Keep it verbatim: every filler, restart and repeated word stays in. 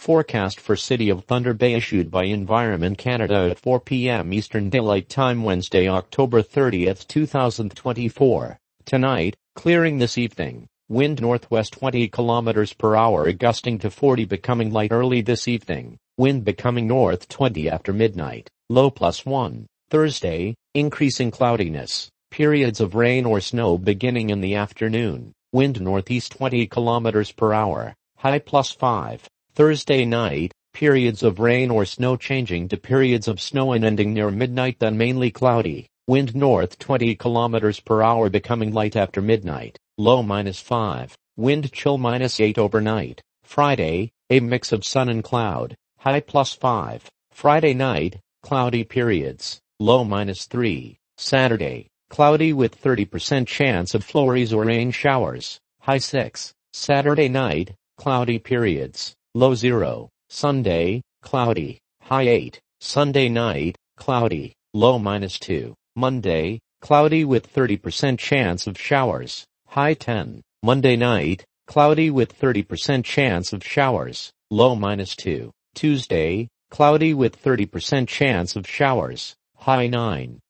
Forecast for City of Thunder Bay issued by Environment Canada at four p m Eastern Daylight Time Wednesday, October thirtieth, two thousand twenty-four. Tonight, clearing this evening. Wind northwest twenty kilometers per hour gusting to forty, becoming light early this evening. Wind becoming north twenty after midnight. Low plus one. Thursday, increasing cloudiness. Periods of rain or snow beginning in the afternoon. Wind northeast twenty kilometers per hour. High plus five. Thursday night, periods of rain or snow changing to periods of snow and ending near midnight, then mainly cloudy. Wind north twenty kilometers per hour becoming light after midnight. Low minus five. Wind chill minus eight overnight. Friday, a mix of sun and cloud. High plus five. Friday night, cloudy periods. Low minus three. Saturday, cloudy with thirty percent chance of flurries or rain showers. High six. Saturday night, cloudy periods. Low zero. Sunday, cloudy. High eight. Sunday night, cloudy. Low minus two. Monday, cloudy with thirty percent chance of showers. High ten. Monday night, cloudy with thirty percent chance of showers. Low minus two. Tuesday, cloudy with thirty percent chance of showers. High nine.